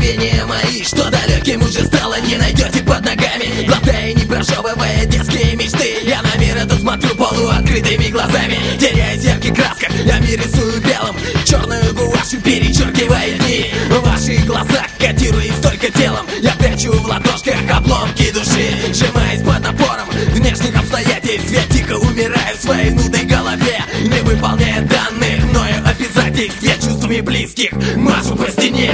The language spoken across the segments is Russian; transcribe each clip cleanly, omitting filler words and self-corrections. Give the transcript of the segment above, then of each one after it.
мгновения мои, что далеким уже стало, не найдете под ногами. Глотая, не прожевывая детские мечты, я на мир этот смотрю полуоткрытыми глазами. Теряясь в ярких красках, я мир рисую белым, черную гуашью перечеркивая дни. В ваших глазах, котируясь только телом, я прячу в ладошках обломки души. Сжимаясь под напором внешних обстоятельств, я тихо умираю в своей нудной голове, не выполняя данных мною обязательств. Я чувствами близких машу по стене.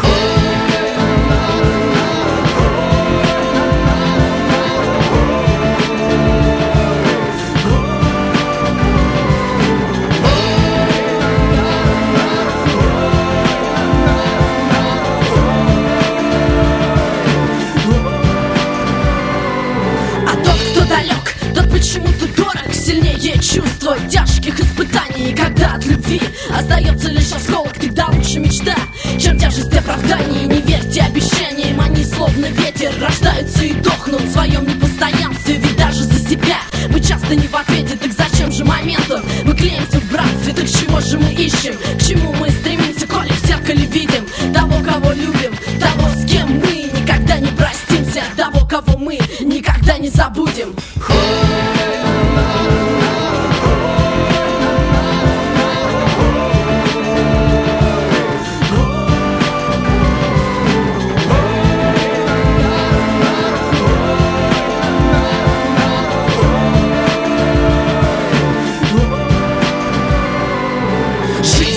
Почему-то дорог, сильнее чувства тяжких испытаний, когда от любви остается лишь осколок, тогда лучше мечта, чем тяжесть оправданий. Не верьте обещаниям, они словно ветер рождаются и дохнут в своем непостоянстве. Ведь даже за себя мы часто не в ответе, так зачем же моментом мы клеимся в братстве? Так чего же мы ищем, к чему мы стремимся, коли в зеркале видим того, кого любим, того, с кем мы никогда не простимся, того, кого мы никогда не забудем. Жизнь